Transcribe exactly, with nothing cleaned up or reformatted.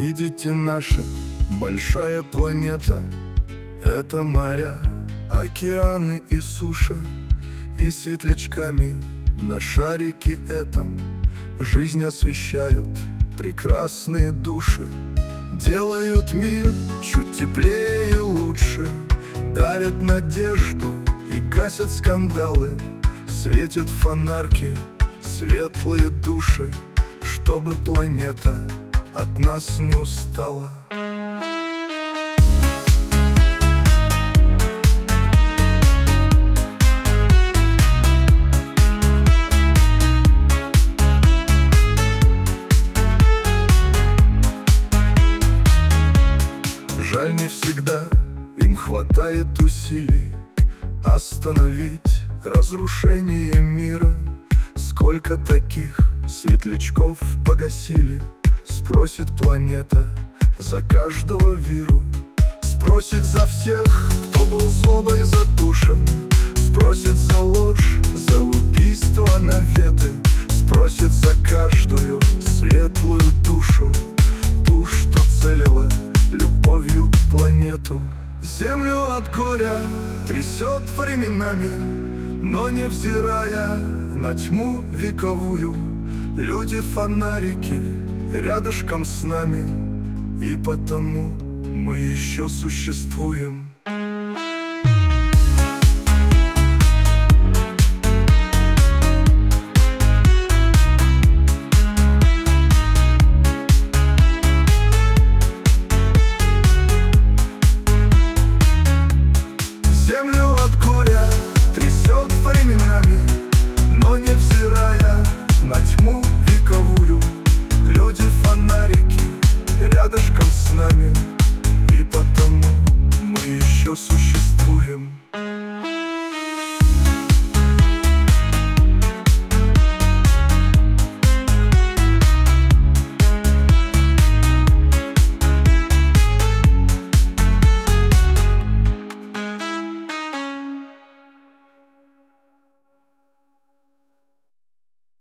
Видите, наша большая планета — это моря, океаны и суша. И светлячками на шарике этом жизнь освещают прекрасные души. Делают мир чуть теплее и лучше, дарят надежду и гасят скандалы. Светят фонарки, светлые души, чтобы планета от нас не устала. Жаль, не всегда им хватает усилий остановить разрушение мира. Сколько таких светлячков погасили? Спросит планета за каждого виру. Спросит за всех, кто был злобой задушен. Спросит за ложь, за убийство наветы. Спросит за каждую светлую душу, ту, что целила любовью планету. Землю от горя трясет временами, но невзирая на тьму вековую, люди-фонарики рядышком с нами, и потому мы еще существуем. Землю от горя трясет временами, но невзирая на тьму вековую, люди-фонарики рядышком с нами, и потому мы еще существуем.